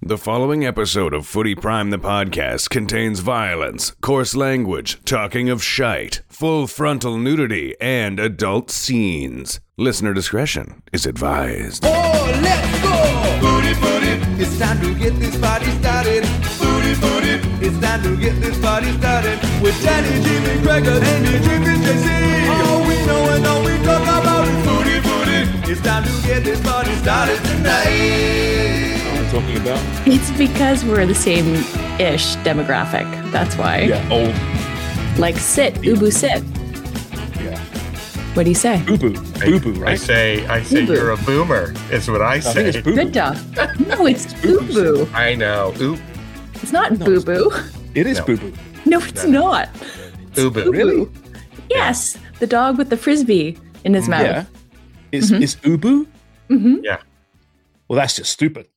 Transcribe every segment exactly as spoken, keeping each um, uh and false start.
The following episode of Footy Prime the podcast contains violence, coarse language, talking of shite, full frontal nudity, and adult scenes. Listener discretion is advised. Oh, let's go! Footy, footy, it's time to get this party started. Footy, footy, it's time to get this party started. With Danny, Jimmy, Gregor, Andy, Jimmy, J C. All we know and all we talk about is footy, footy. It's time to get this party started tonight. Talking about? It's because we're the same-ish demographic. That's why. Yeah, old. Like sit, ubu sit. Yeah. What do you say? Boo boo. Boo boo, right? I say, I say Boo-boo. you're a boomer, is what I I say. think it's boo boo. Good dog. No, it's boo boo. I know. Oop. It's not No, boo it's boo. It is No. boo boo. No, it's not. Boo boo. Boo-boo. Really? Yes, the dog with the frisbee in his mouth. Yeah. Is Mhm. is ubu? Mm-hmm. Yeah. Well, that's just stupid.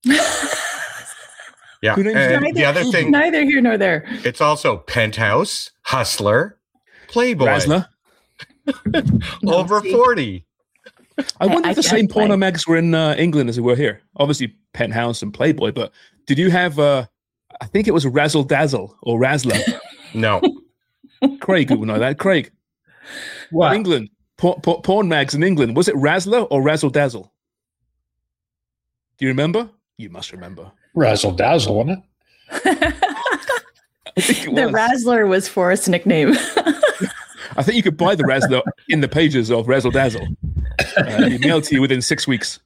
Yeah. Who names And it? the other thing, Neither here nor there. it's also Penthouse, Hustler, Playboy, Razzler. over see. forty. I wonder I if the can't same play. porno mags were in uh, England as they were here. Obviously, Penthouse and Playboy, but did you have? Uh, I think it was Razzle Dazzle or Razzler. No. Craig would know that. Craig. What? England. Por- por- porn mags in England. Was it Razzler or Razzle Dazzle? Do you remember? You must remember. Razzle Dazzle, wasn't it? I think it The was. Razzler was Forrest's nickname. I think you could buy the Razzler in the pages of Razzle Dazzle. Uh, you mailed to you within six weeks.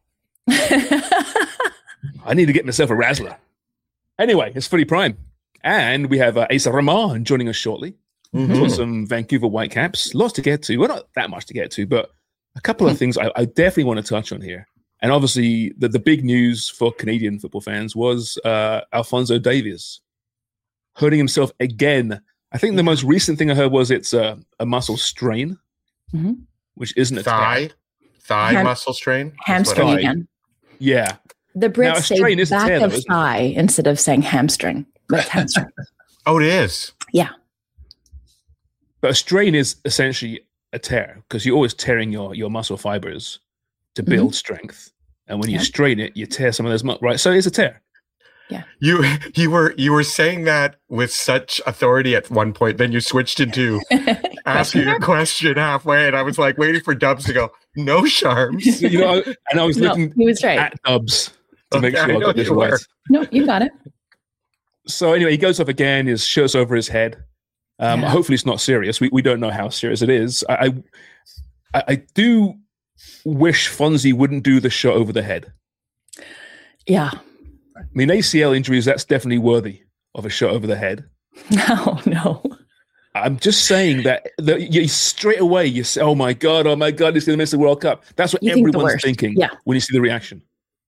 I need to get myself a Razzler. Anyway, it's Footy Prime. And we have uh, Asa Rahman joining us shortly. Mhm. For some Vancouver Whitecaps. Lots to get to. Well, not that much to get to, but a couple of things I, I definitely want to touch on here. And obviously, the, the big news for Canadian football fans was uh, Alphonso Davies hurting himself again. I think the most recent thing I heard was it's a, a muscle strain, Mhm. which isn't a Thigh, tear. thigh Ham- muscle strain. That's what Hamstring I- Thigh. again. Yeah. The Now, a Brits say strain is a back tear, though, of isn't it? thigh instead of saying hamstring. That's hamstring. Oh, it is. Yeah. But a strain is essentially a tear because you're always tearing your, your muscle fibers to build strength. And when you Yeah. strain it, you tear some of those, mu- right? So it's a tear. You you were you were saying that with such authority at one point, then you switched into asking a question halfway, and I was like waiting for Dubs to go, no Sharms. You know, I- and I was No, looking he was right. at Dubs to make Okay, sure I I know got this you right. were. No, you got it. So anyway, he goes off again. His shirt's over his head. Um, Yeah. Hopefully, it's not serious. We we don't know how serious it is. I I, I do wish Fonzie wouldn't do the shot over the head. Yeah. I mean, A C L injuries, that's definitely worthy of a shot over the head. No, no. I'm just saying that, that you straight away you say, "Oh my god, oh my god, he's going to miss the World Cup." That's what You think the everyone's worst. thinking Yeah. when you see the reaction.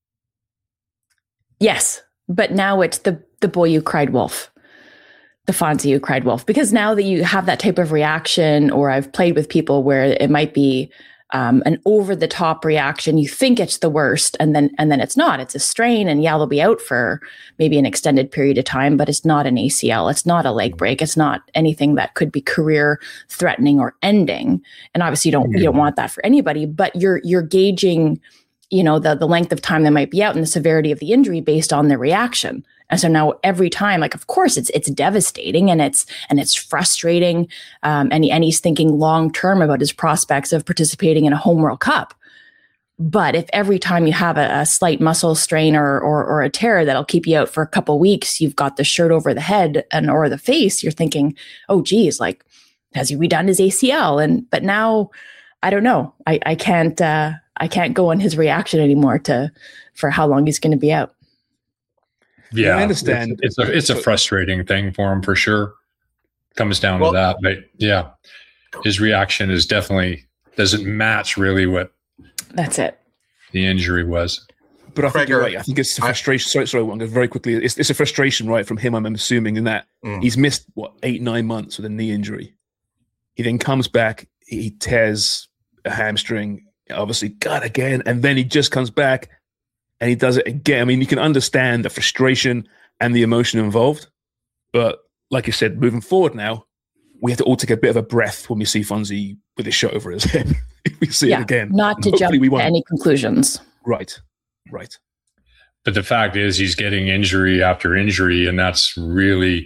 Yes. But now it's the the boy who cried wolf. The Fonzie who cried wolf. Because now that you have that type of reaction, or I've played with people where it might be um, an over the top reaction, you think it's the worst, and then and then it's not. It's a strain, and yeah, they'll be out for maybe an extended period of time, but it's not an A C L. It's not a leg break. It's not anything that could be career threatening or ending. And obviously, you don't you don't want that for anybody. But you're you're gauging, you know, the the length of time they might be out and the severity of the injury based on the reaction. And so now every time, like, of course, it's it's devastating and it's and it's frustrating. Um, and, he, and he's thinking long term about his prospects of participating in a home World Cup. But if every time you have a, a slight muscle strain or, or or a tear that'll keep you out for a couple weeks, you've got the shirt over the head and or the face, you're thinking, oh, geez, like, has he redone his A C L? And but now, I don't know. I I can't uh, I can't go on his reaction anymore to for how long he's going to be out. Yeah, I understand. It's, it's a it's a frustrating thing for him for sure. Comes down Well- to that, but yeah, his reaction is definitely doesn't match really what That's it. the injury was. But I think you're Gregor, right. I think it's a I- frustration. Sorry, sorry, one very quickly. It's, it's a frustration, right, from him. I'm assuming in that Mm. he's missed what eight, nine months with a knee injury. He then comes back. He tears a hamstring. Obviously, God again, and then he just comes back and he does it again. I mean, you can understand the frustration and the emotion involved. But like you said, moving forward now, we have to all take a bit of a breath when we see Fonzie with his shirt over his head. If we see Yeah, it again, not to Hopefully jump we to won't. any conclusions. Right, right. but the fact is he's getting injury after injury, and that's really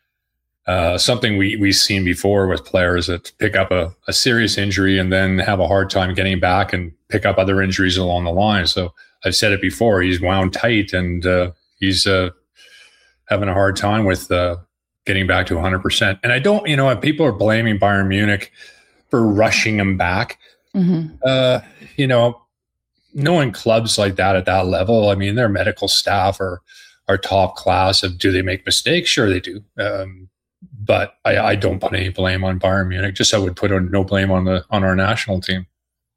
uh, something we, we've seen before with players that pick up a, a serious injury and then have a hard time getting back and pick up other injuries along the line. So I've said it before, he's wound tight, and uh, he's uh, having a hard time with uh, getting back to one hundred percent. And I don't, you know, people are blaming Bayern Munich for rushing him back. Mm-hmm. Uh, you know, knowing clubs like that at that level, I mean, their medical staff are are top class. Of do they make mistakes? Sure, they do. Um, but I, I don't put any blame on Bayern Munich. Just I would put no blame on the on our national team.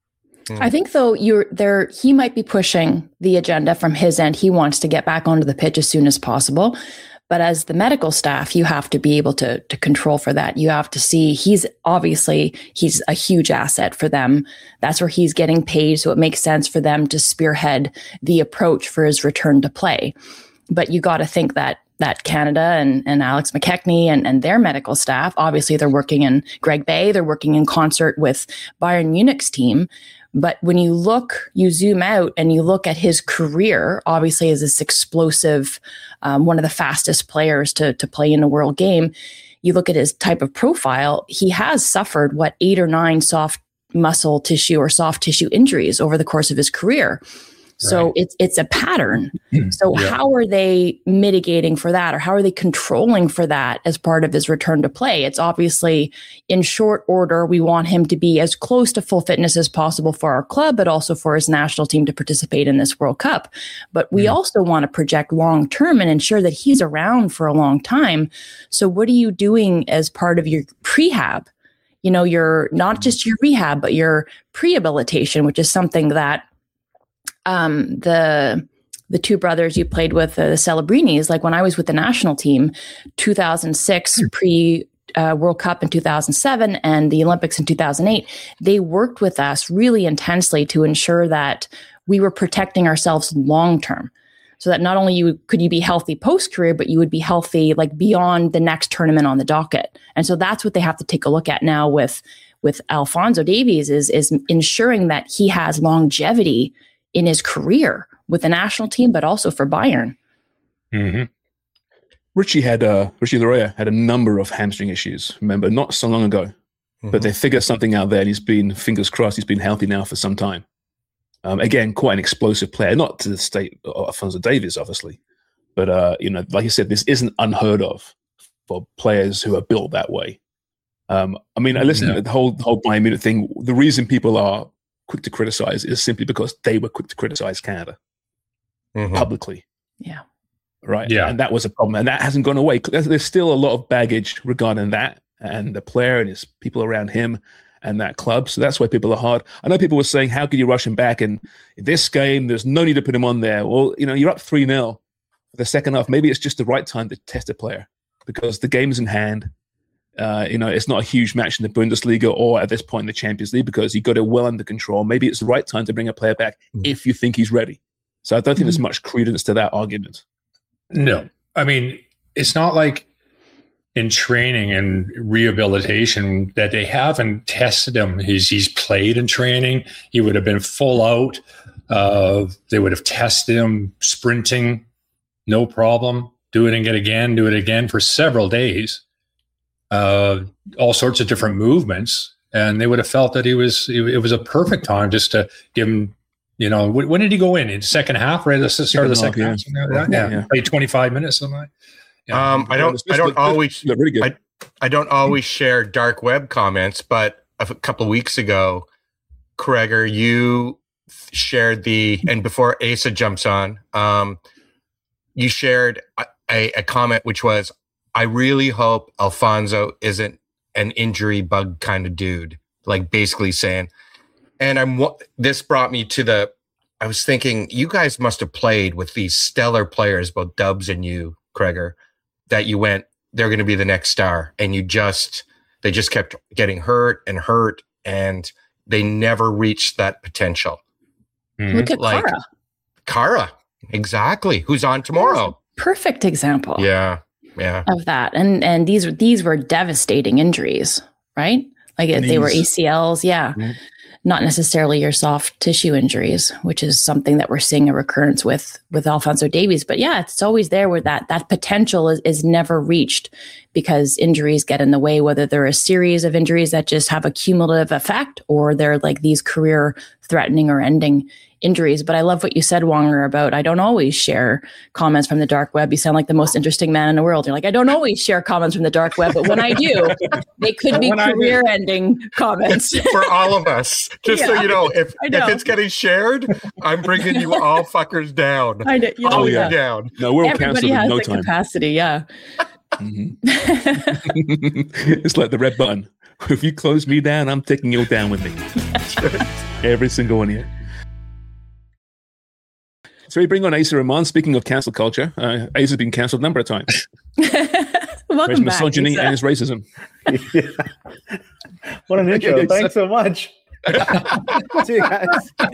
I think though you're there, he might be pushing the agenda from his end. He wants to get back onto the pitch as soon as possible. But as the medical staff, you have to be able to, to control for that. You have to see he's obviously, he's a huge asset for them. That's where he's getting paid. So it makes sense for them to spearhead the approach for his return to play. But you got to think that that Canada and, and Alex McKechnie and, and their medical staff, obviously they're working in Greg Bay, they're working in concert with Bayern Munich's team. But when you look, you zoom out and you look at his career, obviously as this explosive, um, one of the fastest players to, to play in a world game, you look at his type of profile, he has suffered, what, eight or nine soft muscle tissue or soft tissue injuries over the course of his career. So right. it's it's a pattern. So yeah. How are they mitigating for that, or how are they controlling for that as part of his return to play? It's obviously in short order. We want him to be as close to full fitness as possible for our club, but also for his national team to participate in this World Cup. But we mm. also want to project long term and ensure that he's around for a long time. So what are you doing as part of your prehab? You know, your not just your rehab, but your prehabilitation, which is something that Um, the the two brothers you played with, uh, the Celebrinis, like when I was with the national team, two thousand six pre uh, World Cup in two thousand seven and the Olympics in two thousand eight, they worked with us really intensely to ensure that we were protecting ourselves long term, so that not only you could you be healthy post career, but you would be healthy like beyond the next tournament on the docket. And so that's what they have to take a look at now with with Alphonso Davies is is ensuring that he has longevity in his career with the national team, but also for Bayern. Mm-hmm. Richie had uh, Richie Laryea had a number of hamstring issues. Remember, not so long ago, mm-hmm. but they figured something out there, and he's been, fingers crossed, he's been healthy now for some time. Um, again, quite an explosive player, not to the state of Alphonso Davies, obviously, but uh, you know, like you said, this isn't unheard of for players who are built that way. Um, I mean, I listen to the whole the whole Bayern Munich thing. The reason people are quick to criticize is simply because they were quick to criticize Canada mm-hmm. publicly. Yeah. Right. Yeah. And that was a problem. And that hasn't gone away. There's, there's still a lot of baggage regarding that and the player and his people around him and that club. So that's why people are hard. I know people were saying, how could you rush him back? And in this game, there's no need to put him on there. Well, you know, you're up three nil for the second half. Maybe it's just the right time to test a player because the game's in hand. Uh, you know, it's not a huge match in the Bundesliga or at this point in the Champions League because you got it well under control. Maybe it's the right time to bring a player back mm. if you think he's ready. So I don't think mm. there's much credence to that argument. No. I mean, it's not like in training and rehabilitation that they haven't tested him. He's, he's played in training. He would have been full out. Uh, they would have tested him sprinting, no problem. Do it and get again, do it again for several days. Uh, all sorts of different movements, and they would have felt that he was. It was a perfect time just to give him. You know, when, when did he go in? In the second half, right? That's the start of the second half. Yeah, yeah. yeah. Played twenty-five minutes. Something like. Yeah. Um, I don't. I don't always. I, I don't always share dark web comments, but a couple of weeks ago, Gregor, you shared the and before Asa jumps on, um, you shared a, a, a comment which was, I really hope Alphonso isn't an injury bug kind of dude, like basically saying, and I'm, this brought me to the, I was thinking, you guys must have played with these stellar players, both Dubs and you, Gregor, that you went, they're going to be the next star. And you just, they just kept getting hurt and hurt and they never reached that potential. Mm-hmm. Look at like Kara. Kara, exactly. Who's on tomorrow. Perfect example. Yeah. Yeah. Of that. And and these these were devastating injuries, right? Like Knees. They were A C Ls. Yeah. Mm-hmm. not necessarily your soft tissue injuries, which is something that we're seeing a recurrence with with Alphonso Davies. But yeah, it's always there where that that potential is, is never reached because injuries get in the way, whether they're a series of injuries that just have a cumulative effect or they're like these career threatening or ending injuries. But I love what you said, Wonger, about I don't always share comments from the dark web. You sound like the most interesting man in the world. You're like, I don't always share comments from the dark web, but when I do, they could be career-ending comments. For all of us. Just yeah. so you know, if know. if it's getting shared, I'm bringing you all fuckers down. I know. You know, all yeah. down. No, we're all Everybody canceled has in no the time. capacity, yeah. Mm-hmm. It's like the red button. If you close me down, I'm taking you down with me. Every single one of you. So we bring on Asa Rahman. Speaking of cancel culture, uh, Asa's been cancelled a number of times. Welcome his back, misogyny Asa. and his racism. Yeah. What an intro. Thanks so much. See you guys.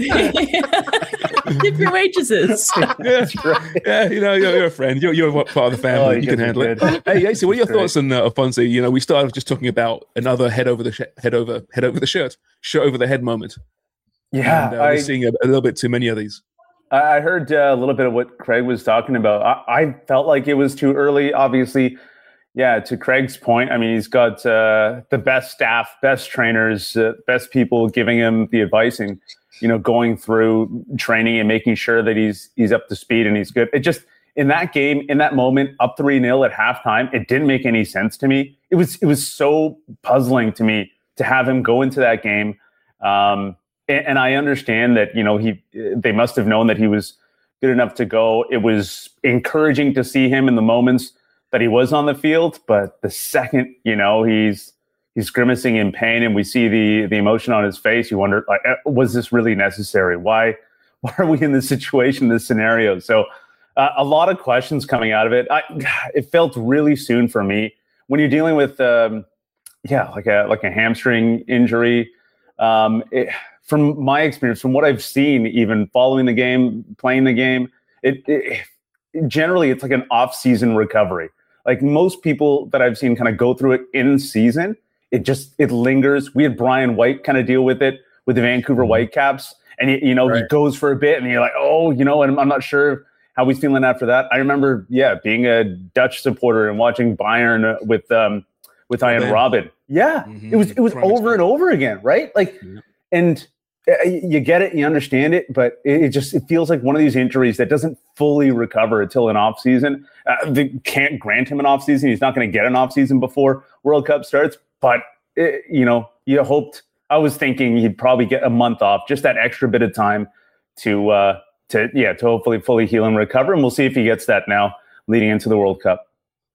Tip your waitresses. Yeah. Right. Yeah, you know, you're, you're a friend. You're, you're part of the family. Oh, you, you can guys handle are it. good. Hey, Asa, what are your Great. thoughts on uh, Alphonso? You know, we started just talking about another head over the sh- head over head over the shirt, shirt over the head moment. Yeah, and, uh, I, we're seeing a, a little bit too many of these. I heard uh, a little bit of what Craig was talking about. I, I felt like it was too early. Obviously, yeah, to Craig's point, I mean, he's got uh, the best staff, best trainers, uh, best people giving him the advice and, you know, going through training and making sure that he's he's up to speed and he's good. It just, in that game, in that moment, up three nil at halftime, it didn't make any sense to me. It was it was so puzzling to me to have him go into that game. Um, and, and I understand that, you know, he they must have known that he was good enough to go. It was encouraging to see him in the moments that he was on the field, but the second, you know, he's he's grimacing in pain and we see the the emotion on his face, you wonder, like, was this really necessary? Why why are we in this situation, this scenario? So uh, a lot of questions coming out of it. I, it felt really soon for me when you're dealing with, um, yeah, like a like a hamstring injury. Um, it, from my experience, from what I've seen, even following the game, playing the game, it, it generally it's like an off-season recovery. Like most people that I've seen kind of go through it in season, it just, it lingers. We had Brian White kind of deal with it with the Vancouver Whitecaps. And, he, you know, Right. he goes for a bit and you're like, oh, you know, and I'm not sure how he's feeling after that. I remember, yeah, being a Dutch supporter and watching Bayern with, um, with Ian Ben. Robin. Yeah. Mhm. It was, it was Prime over example. and over again. Right. Like, Yeah. and uh, you get it, you understand it, but it, it just, it feels like one of these injuries that doesn't fully recover until an off season. Uh, they can't grant him an off season. He's not going to get an off season before World Cup starts, but it, you know, you hoped, I was thinking he'd probably get a month off, just that extra bit of time to, uh, to, yeah, to hopefully fully heal and recover. And we'll see if he gets that now leading into the World Cup.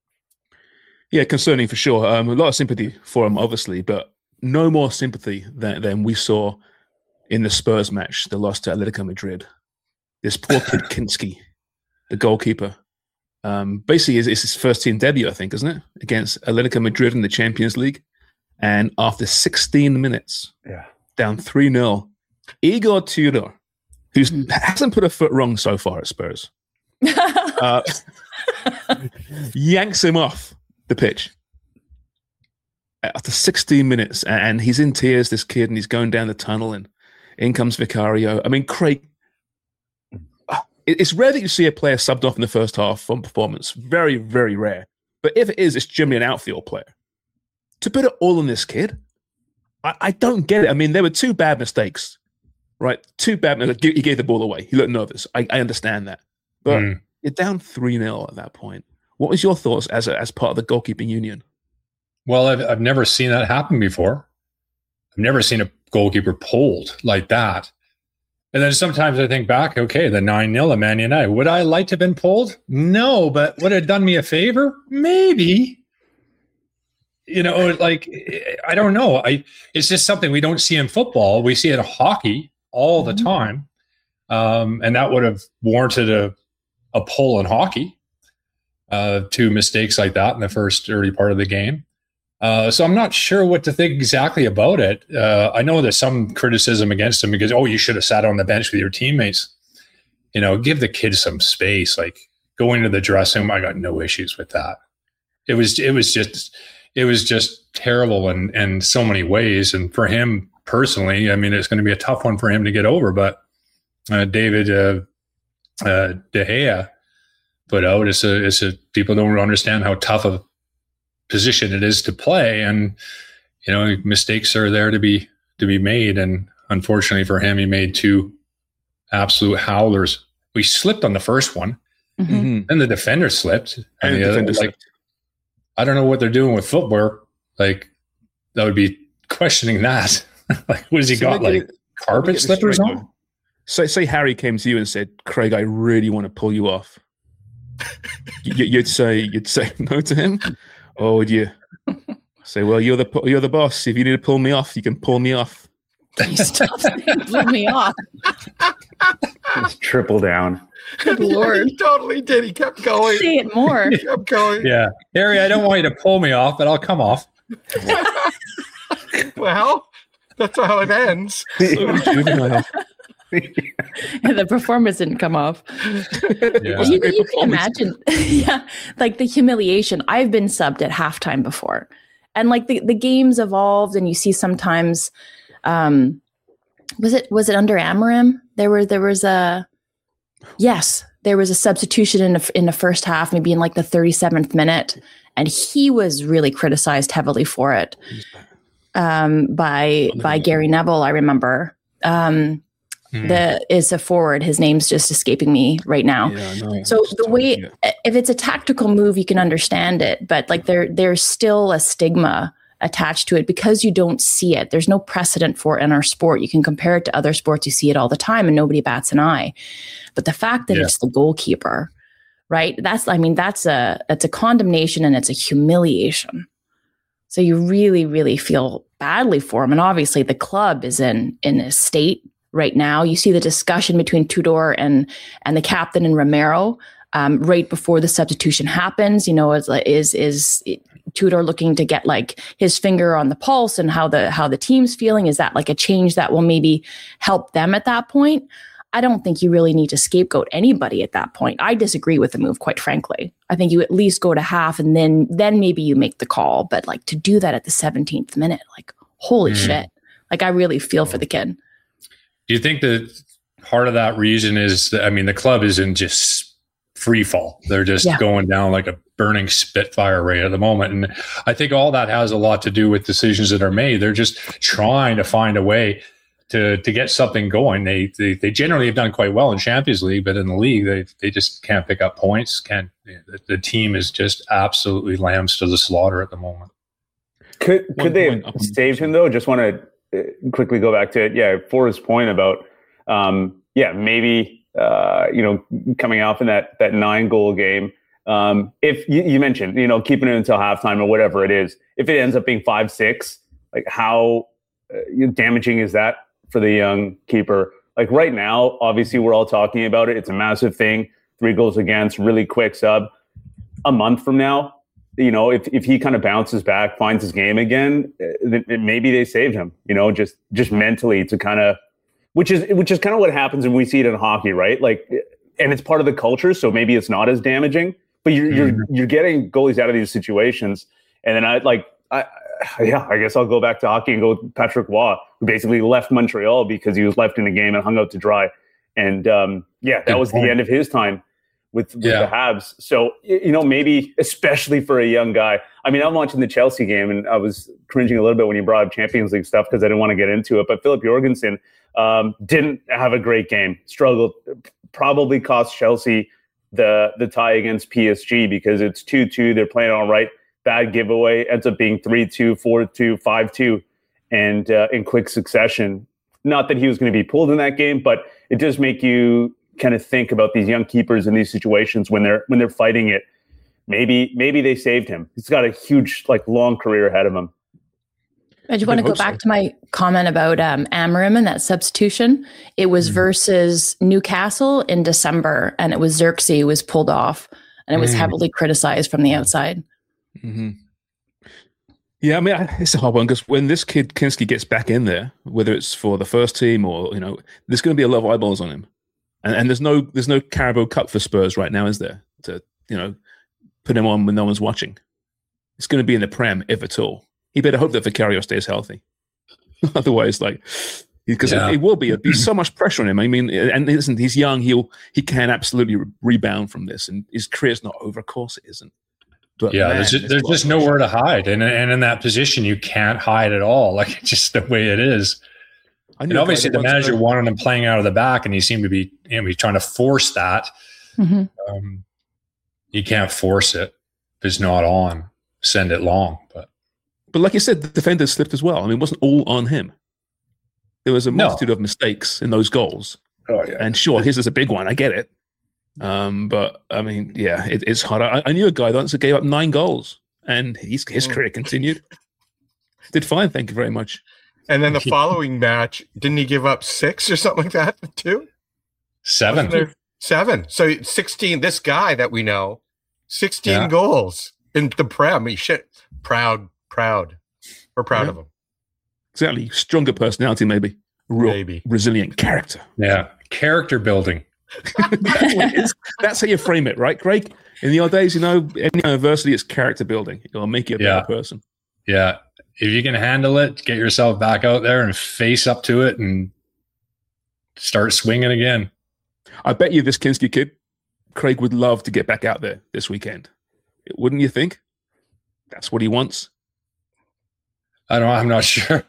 Yeah, concerning for sure. Um, a lot of sympathy for him, obviously, but no more sympathy than, than we saw in the Spurs match, the loss to Atletico Madrid. This poor kid, Kinski, the goalkeeper. Um, basically, it's, it's his first team debut, I think, isn't it? Against Atletico Madrid in the Champions League. And after sixteen minutes, Yeah. down three nil, Igor Tudor, who hasn't put a foot wrong so far at Spurs, uh, yanks him off the pitch after sixteen minutes, and he's in tears, this kid, and he's going down the tunnel, and in comes Vicario. I mean, Craig, it's rare that you see a player subbed off in the first half from performance. Very, very rare. But if it is, it's generally an outfield player. To put it all on this kid, I, I don't get it. I mean, there were two bad mistakes, right? Two bad mistakes. He gave the ball away. He looked nervous. I, I understand that. But Mm. you're down three nil at that point. What was your thoughts as a, as part of the goalkeeping union? Well, I've, I've never seen that happen before. I've never seen a goalkeeper pulled like that. And then sometimes I think back, okay, the nine nil at Man United. Would I like to have been pulled? No, but would it have done me a favor? Maybe. You know, like, I don't know. I It's just something we don't see in football. We see it in hockey all the time. Um, and that would have warranted a, a pull in hockey. Uh, two mistakes like that in the first early part of the game. Uh, so I'm not sure what to think exactly about it. Uh, I know there's some criticism against him because, oh, you should have sat on the bench with your teammates. You know, give the kids some space. Like going to the dressing room, I got no issues with that. It was, it was just, it was just terrible in, in so many ways. And for him personally. I mean, it's going to be a tough one for him to get over. But uh, David uh, uh, De Gea put out is a, is a people don't understand how tough a position it is to play, and you know mistakes are there to be to be made. And unfortunately for him, he made two absolute howlers. We slipped on the first one, Mm-hmm. and the defender slipped, and, And the the other, defender like, slipped. I don't know what they're doing with footwear. Like that would be questioning that. Like, what has he So got? let me Like get it- carpet let me get this slippers straight, on? though. Say, say Harry came to you and said, "Craig, I really want to pull you off." you, you'd say, you'd say no to him, or would you say, "Well, you're the you're the boss. If you need to pull me off, you can pull me off." Can you stop saying pull me off? Just triple down. Good Lord. He totally did. He kept going. Say it more. He kept going. Yeah, Harry, I don't want you to pull me off, but I'll come off. Well, that's how it ends. So juvenile. The performance didn't come off. Yeah. You, Great you can performance. imagine, yeah, like the humiliation. I've been subbed at halftime before, and like the, the game's evolved, and you see sometimes, um, was it was it under Amorim? There were there was a yes, there was a substitution in the in the first half, maybe in like the thirty-seventh minute, and he was really criticized heavily for it, um, by by Gary Neville. I remember. Um, Hmm. The is a forward. His name's just escaping me right now. Yeah, I know. So Just the way, yeah. if it's a tactical move, you can understand it, but like there, there's still a stigma attached to it because you don't see it. There's no precedent for it in our sport. You can compare it to other sports. You see it all the time and nobody bats an eye. But the fact that Yeah. it's the goalkeeper, right? That's, I mean, that's a, that's a condemnation and it's a humiliation. So you really, really feel badly for him. And obviously the club is in, in a state right now. You see the discussion between Tudor and and the captain and Romero um, right before the substitution happens. You know, is is is Tudor looking to get like his finger on the pulse and how the how the team's feeling? Is that like a change that will maybe help them at that point? I don't think you really need to scapegoat anybody at that point. I disagree with the move, quite frankly. I think you at least go to half and then then maybe you make the call. But like to do that at the seventeenth minute, like holy Mm. shit! Like I really feel for the kid. Do you think that part of that reason is that, I mean, the club is in just free fall. They're just Yeah. going down like a burning spitfire right at the moment. And I think all that has a lot to do with decisions that are made. They're just trying to find a way to to get something going. They they, they generally have done quite well in Champions League, but in the league, they they just can't pick up points. Can't the, the team is just absolutely lambs to the slaughter at the moment. Could One could they point have up on- saved him though? Just want to uh, quickly go back to it. Yeah, for his point about um, yeah, maybe uh, you know coming off in that that nine goal game. Um, if you, you mentioned you know keeping it until halftime or whatever it is, if it ends up being five six, like how uh, damaging is that for the young keeper? Like right now, obviously we're all talking about it. It's a massive thing. Three goals against, really quick sub. A month from now, you know, if, if he kind of bounces back, finds his game again, then maybe they saved him, you know, just just mentally to kind of, which is which is kind of what happens when we see it in hockey, right? Like, and it's part of the culture, so maybe it's not as damaging, but you're you're you're getting goalies out of these situations, and then I like, I yeah, I guess I'll go back to hockey and go with Patrick Waugh, who basically left Montreal because he was left in a game and hung out to dry, and um, yeah, that Good was point. the end of his time with, with Yeah. the Habs. So, y- you know, maybe especially for a young guy. I mean, I'm watching the Chelsea game and I was cringing a little bit when you brought up Champions League stuff because I didn't want to get into it. But Philip Jorgensen um, didn't have a great game, struggled, probably cost Chelsea the the tie against P S G because it's two two. They're playing all right. Bad giveaway ends up being three two, four two, five two, and uh, in quick succession. Not that he was going to be pulled in that game, but it does make you kind of think about these young keepers in these situations when they're when they're fighting it. Maybe maybe they saved him. He's got a huge, like, long career ahead of him. I just want to go hope so. back to my comment about um, Amorim and that substitution. It was Mm-hmm. versus Newcastle in December, and it was Xerxes who was pulled off, and it was Mm. heavily criticized from the outside. Mm-hmm. Yeah, I mean, I- it's a hard one because when this kid Kinski gets back in there, whether it's for the first team or you know, there's going to be a lot of eyeballs on him, and and there's no there's no Carabao Cup for Spurs right now, is there? To you know, put him on when no one's watching. It's going to be in the Prem, if at all. He better hope that Vicario stays healthy. Otherwise, like, because Yeah. it, it will be, it'll be so much pressure on him. I mean, and listen, he's young. He'll he can absolutely re- rebound from this, and his career's not over. Of course, it isn't. But Yeah, man, there's just, there's a lot just of nowhere pressure. to hide, and and in that position, you can't hide at all. Like it's just the way it is. I knew And a guy obviously, that the once- manager wanted him playing out of the back, and he seemed to be, you know, he's trying to force that. Mhm. Um, you can't force it if it's not on. Send it long, but But like you said, the defenders slipped as well. I mean, it wasn't all on him. There was a No. multitude of mistakes in those goals. oh yeah, And sure, his is a big one. I get it. Um, but I mean, yeah, it, it's hard. I, I knew a guy that once gave up nine goals, and his his Mm. career continued. Did fine, thank you very much. And then the following match, didn't he give up six or something like that too? seven. Wasn't there seven. So sixteen. This guy that we know, sixteen Yeah. goals in the Prem. He shit. Proud, proud. We're proud Yeah. of him. Exactly, stronger personality, maybe real Maybe. resilient character. Yeah, character building. That's what it is. That's how you frame it, right, Craig? In the old days, you know, any university, it's character building. It'll make you a Yeah. better person. Yeah, if you can handle it, get yourself back out there and face up to it, and start swinging again. I bet you this Kinski kid, Craig, would love to get back out there this weekend. Wouldn't you think? That's what he wants. I don't. I'm not sure.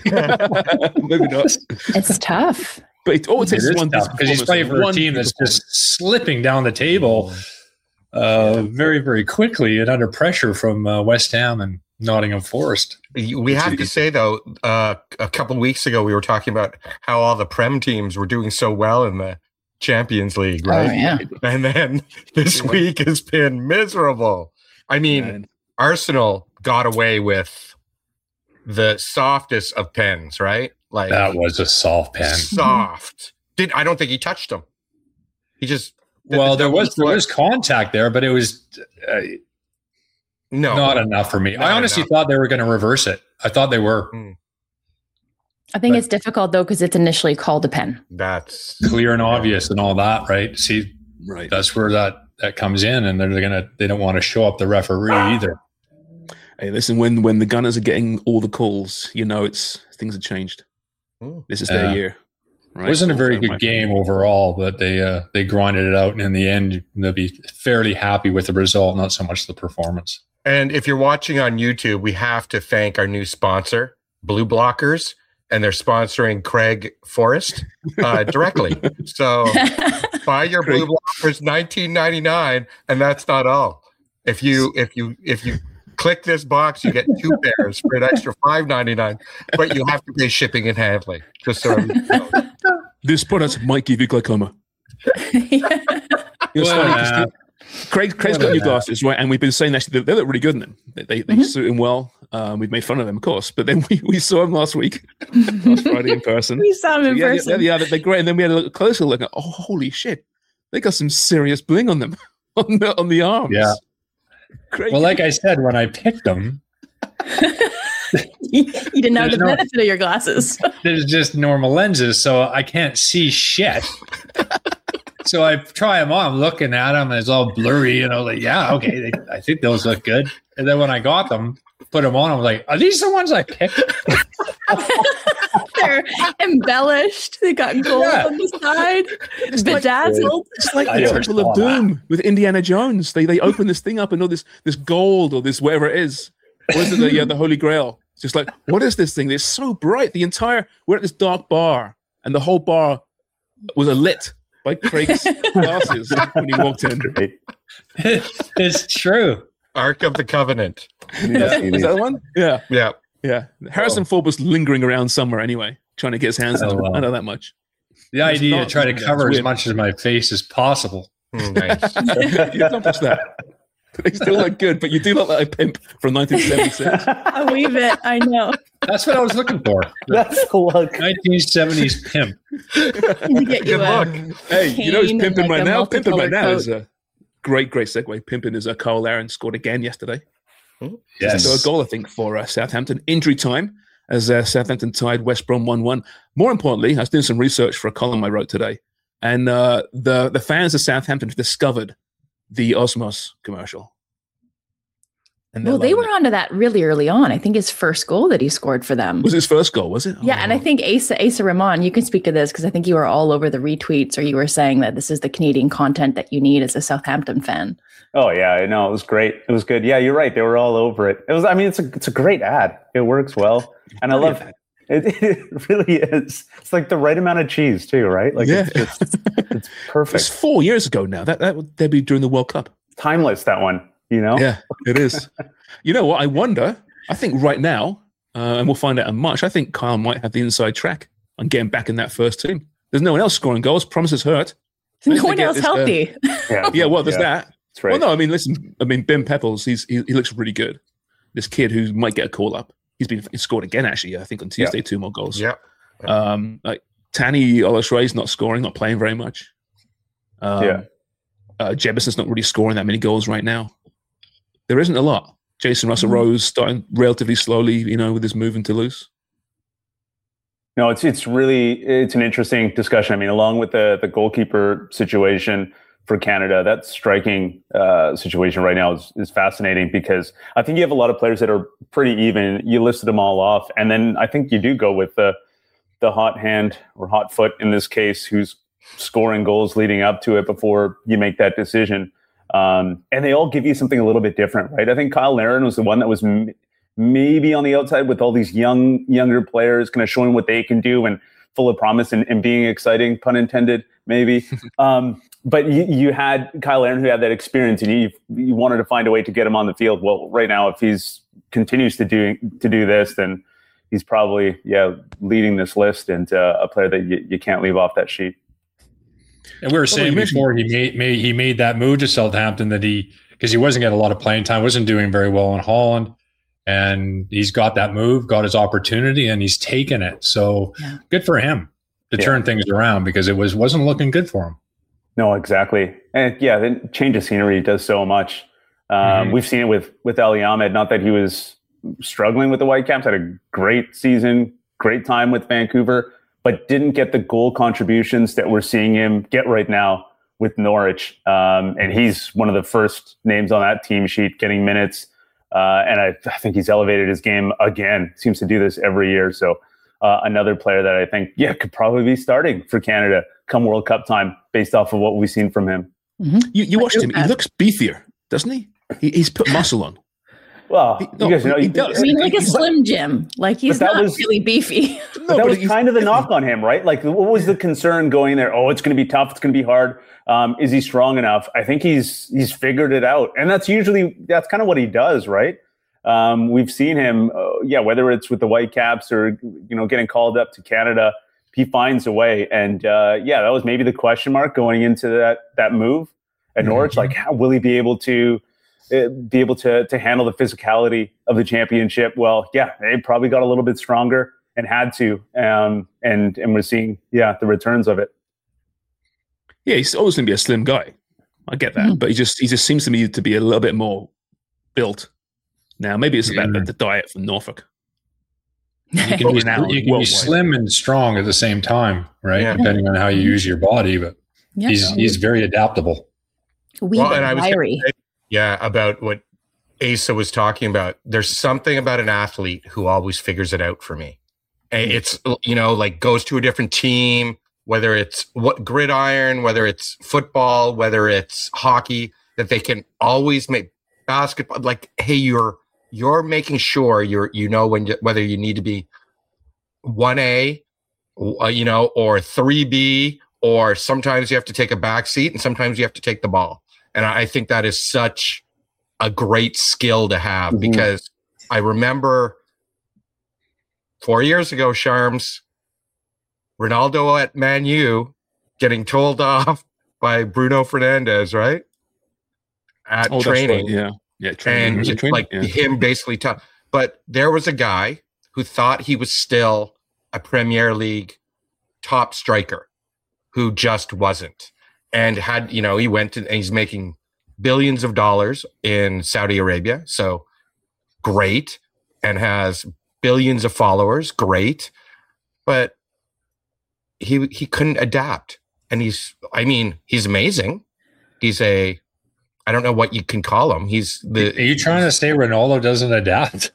Maybe not. It's tough. But it, all it It takes is is one tough because he's playing for a one team that's performance. just slipping down the table uh, very, very quickly and under pressure from uh, West Ham and Nottingham Forest. We have to say though, uh, a couple weeks ago we were talking about how all the Prem teams were doing so well in the Champions League, right? Oh, yeah. And then this week has been miserable. I mean, Man. Arsenal got away with the softest of pens, right? Like That was a soft pen. soft. Did I don't think he touched them. He just did Well, the there double was there foot. was contact there, but it was uh, no not enough for me. Not I honestly enough. thought they were going to reverse it. I thought they were I think But- it's difficult though because it's initially called a pen. That's clear and obvious and all that, right? See, Right. that's where that that comes in, and they're gonna they don't want to show up the referee either. Hey, listen, when when the Gunners are getting all the calls, you know it's things have changed. Mm. This is Yeah. their year. Right? It wasn't a very So, good my- game overall, but they uh, they grinded it out, and in the end, they'll be fairly happy with the result, not so much the performance. And if you're watching on YouTube, we have to thank our new sponsor, Blue Blockers, and they're sponsoring Craig Forrest uh, directly. So buy your Blue Blockers nineteen ninety-nine, and that's not all. If you if you if you click this box, you get two pairs for an extra five ninety-nine, but you have to pay shipping and handling. Just so everyone knows. This product might give you glaucoma. You know, it's funny, 'cause Well, Craig, Craig's got new glasses, right? And we've been saying actually they, they look really good in them. They they, they Mhm. suit him well. Um, we've made fun of them, of course, but then we, we saw him last week, last Friday in person. We saw him in yeah, person. Yeah, yeah, they're great. And then we had a look closer look. At, oh, holy shit! They got some serious bling on them on the on the arms. Yeah. Craig, well, like I said, when I picked them, you didn't have There's the no- benefit of your glasses. there's just normal lenses, so I can't see shit. So I try them on, I'm looking at them, and it's all blurry, and I was like, yeah, okay, they, I think those look good. And then when I got them, put them on, I was like, are these the ones I picked? They're embellished. They got gold Yeah. on the side. It's like- Bedazzled. It's like I the never Temple of saw that. Doom with Indiana Jones. They they open this thing up and all this this gold or this whatever it is. What is it? The, yeah, the Holy Grail. It's just like, what is this thing? It's so bright. The entire we're at this dark bar, and the whole bar was lit by Craig's glasses when he walked in. Great. It's true. Ark of the Covenant. Is that the one? Yeah, Yeah. yeah. Harrison Ford was lingering around somewhere anyway, trying to get his hands on Oh, them. wow. I know that much. The idea to try to It's cover as weird. much as my face as possible. Mm, nice. You accomplished that. They still look good, but you do look like a pimp from nineteen seventy-six. I weave it. I know. That's what I was looking for. That's the look. nineteen seventies pimp. To get you Good a look. Hey, you know who's cane and, pimping like, right a now? Pimping right multicolored now coat. is a great, great segue. Pimping is a Cole Aaron scored again yesterday. Yes. So a goal, I think, for uh, Southampton. Injury time as uh, Southampton tied West Brom one one. More importantly, I was doing some research for a column I wrote today, and uh, the the fans of Southampton have discovered the Osmos commercial. And Well, they were onto that really early on. I think his first goal that he scored for them was his first goal, was it? Yeah, oh. And I think Asa Asa Rahman, you can speak to this because I think you were all over the retweets, or you were saying that this is the Canadian content that you need as a Southampton fan. Oh yeah, I know, it was great. It was good. Yeah, you're right. They were all over it. It was. I mean, it's a it's a great ad. It works well, and I love it. It, it really is. It's like the right amount of cheese too, right? Like yeah. it's, just, it's perfect. It's four years ago now. That that would they'd be during the World Cup. Timeless, that one. You know? Yeah, it is. You know what? I wonder. I think right now, uh, and we'll find out in March. I think Kyle might have the inside track on getting back in that first team. There's no one else scoring goals. Promises hurt. No one else this, healthy. Uh, yeah, yeah. Well, there's yeah, that. That's right. Well, no, I mean, listen. I mean, Ben Pepples. He's he, he looks really good. This kid who might get a call up. He's been he scored again actually. I think on Tuesday, yeah. two more goals. Yeah. Um, like Tani Olasray's not scoring, not playing very much. Um, yeah. Uh, Jebuson's not really scoring that many goals right now. There isn't a lot. Jason Russell-Rose starting relatively slowly, you know, with his move into Toulouse. No, it's it's really it's an interesting discussion. I mean, along with the the goalkeeper situation for Canada, that striking uh, situation right now is, is fascinating because I think you have a lot of players that are pretty even. You listed them all off, and then I think you do go with the the hot hand or hot foot in this case, who's scoring goals leading up to it before you make that decision. Um, and they all give you something a little bit different, right? I think Kyle Larin was the one that was m- maybe on the outside with all these young, younger players kind of showing what they can do and full of promise and, and being exciting, pun intended, maybe. um, but you, you had Kyle Larin who had that experience and you, you wanted to find a way to get him on the field. Well, right now, if he's continues to do, to do this, then he's probably, yeah, leading this list and uh, a player that you, you can't leave off that sheet. And we were saying well, before he made, made he made that move to Southampton that he because he wasn't getting a lot of playing time, wasn't doing very well in Holland, and he's got that move, got his opportunity, and he's taken it. So yeah. good for him to yeah. turn things around because it was wasn't looking good for him. No, exactly, and yeah, the change of scenery does so much. Um, mm-hmm. We've seen it with with Ali Ahmed. Not that he was struggling with the Whitecaps, had a great season, great time with Vancouver, but didn't get the goal contributions that we're seeing him get right now with Norwich. Um, and he's one of the first names on that team sheet getting minutes. Uh, and I, I think he's elevated his game again. Seems to do this every year. So uh, another player that I think, yeah, could probably be starting for Canada come World Cup time based off of what we've seen from him. Mm-hmm. You, you watched him. He looks beefier, doesn't he? he he's put muscle on. Well, he, you no, guys know, he does. I mean, like a Slim Jim. Like he's not was, really beefy. No, that was kind of the knock on him, right? Like, what was the concern going there? Oh, it's going to be tough. It's going to be hard. Um, is he strong enough? I think he's he's figured it out, and that's usually that's kind of what he does, right? Um, we've seen him, uh, yeah, whether it's with the Whitecaps or you know getting called up to Canada, he finds a way. And uh, yeah, that was maybe the question mark going into that that move at Norwich. Mm-hmm. Like, how will he be able to? be able to to handle the physicality of the championship? Well, yeah, they probably got a little bit stronger and had to, um, and and we're seeing, yeah, the returns of it. Yeah, he's always going to be a slim guy. I get that, mm. but he just he just seems to me to be a little bit more built now. Maybe it's about yeah. the, the diet from Norfolk. You can, be, you can be slim and strong at the same time, right? Yeah. Depending on how you use your body, but yeah. he's he's very adaptable. We well, and I was wiry. Yeah, about what Asa was talking about. There's something about an athlete who always figures it out for me. And it's, you know, like goes to a different team, whether it's what gridiron, whether it's football, whether it's hockey, that they can always make basketball. Like, hey, you're you're making sure you're you know when you, whether you need to be one A, uh, you know, or three B, or sometimes you have to take a back seat and sometimes you have to take the ball. And I think that is such a great skill to have mm-hmm. because I remember four years ago, Sharms, Ronaldo at Man U getting told off by Bruno Fernandes, right? At oh, training. Right. Yeah. Yeah. Training. And training? like yeah. him basically tough. But there was a guy who thought he was still a Premier League top striker who just wasn't. And had, you know, he went to, and he's making billions of dollars in Saudi Arabia. So great. And has billions of followers. Great. But he, he couldn't adapt. And he's, I mean, he's amazing. He's a I don't know what you can call him. He's the. Are you trying to say Ronaldo doesn't adapt?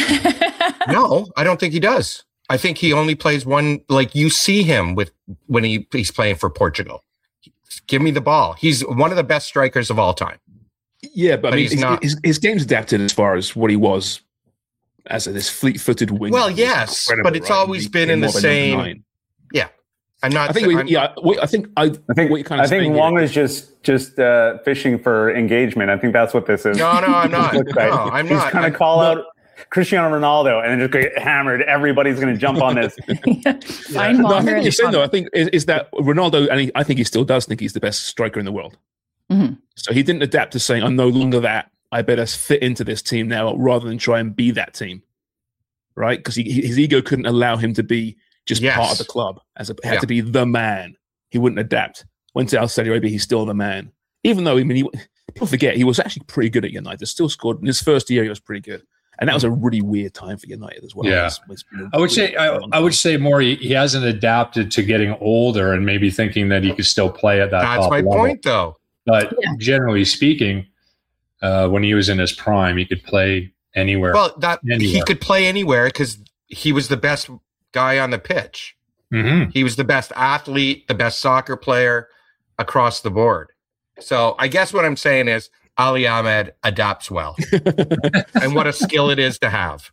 No, I don't think he does. I think he only plays one. Like you see him with when he, he's playing for Portugal. Give me the ball. He's one of the best strikers of all time. Yeah, but, but I mean, he's his, not. His, his game's adapted as far as what he was as a, this fleet-footed winger. Well, yes, but it's right? always he, been in the same. Yeah, I'm not. I think. We, yeah, we, I think. I, I think. What kind of I think Wong is just just uh, fishing for engagement. I think that's what this is. No, no, I'm not. no, I'm He's not. He's kind of call out Cristiano Ronaldo and then just get hammered. Everybody's going to jump on this. yeah. no, I think what you're saying, though, I think is, is that Ronaldo, and he, I think he still does think he's the best striker in the world. Mm-hmm. So he didn't adapt to saying, I'm no longer that. I better fit into this team now rather than try and be that team. Right? Because his ego couldn't allow him to be just yes. part of the club. As a, had yeah. to be the man. He wouldn't adapt. Went to Al Saudi Arabia, he's still the man. Even though, I mean, he, people forget, he was actually pretty good at United. Still scored. In his first year, he was pretty good. And that was a really weird time for United as well. Yeah, it's, it's I would say I, I would say more. He, he hasn't adapted to getting older and maybe thinking that he could still play at that. That's top my level. point, though. But yeah. generally speaking, uh, when he was in his prime, he could play anywhere. Well, that anywhere. he could play anywhere because he was the best guy on the pitch. Mm-hmm. He was the best athlete, the best soccer player across the board. So I guess what I'm saying is Ali Ahmed adapts well. And what a skill it is to have.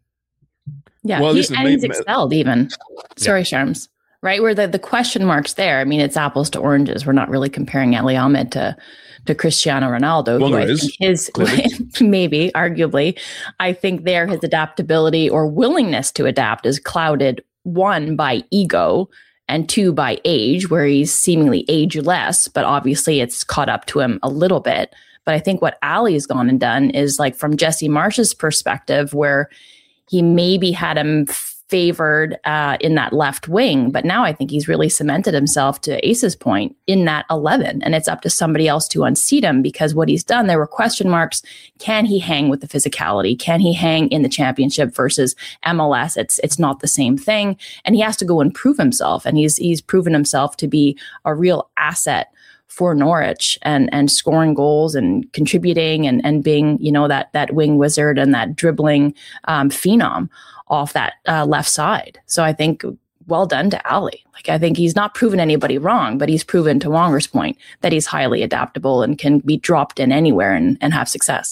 Yeah, well, he, and he's excelled even. Sorry, yeah. Sharms. Right, where the, the question mark's there. I mean, it's apples to oranges. We're not really comparing Ali Ahmed to, to Cristiano Ronaldo. Well, who there I is. Think his, maybe, arguably. I think there his adaptability or willingness to adapt is clouded, one, by ego, and two, by age, where he's seemingly ageless, but obviously it's caught up to him a little bit. But I think what Ali's gone and done is like from Jesse Marsh's perspective, where he maybe had him favored uh, in that left wing, but now I think he's really cemented himself, to Ace's point, in that eleven, and it's up to somebody else to unseat him, because what he's done, there were question marks. Can he hang with the physicality? Can he hang in the championship versus M L S? It's it's not the same thing, and he has to go and prove himself, and he's he's proven himself to be a real asset for Norwich, and and scoring goals and contributing and and being, you know, that that wing wizard and that dribbling um, phenom off that uh, left side. So I think well done to Ali. Like, I think he's not proven anybody wrong, but he's proven, to Wonger's point, that he's highly adaptable and can be dropped in anywhere and, and have success.